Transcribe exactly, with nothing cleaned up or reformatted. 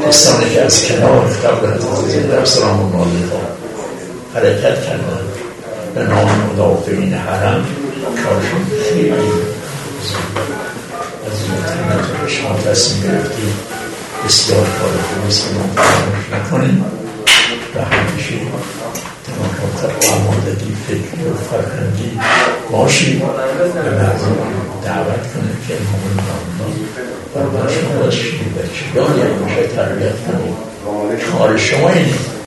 کسانی که از کنار قبل حضرت زنده السلام والدها حرکت کردن به نام مدافعین حرم، کارشون خیلی از این مطمئنت که شما تصمیم گرفتید بسیار کار خوبیست که ما فراموش نکنیم و همیشه تمام آمادگی فکری و فرهنگی باشید و مردم دعوت کنید که امام نامدان برای شما باشید و چگاه یعنی میشه تربیت کنید. کار شما اینه.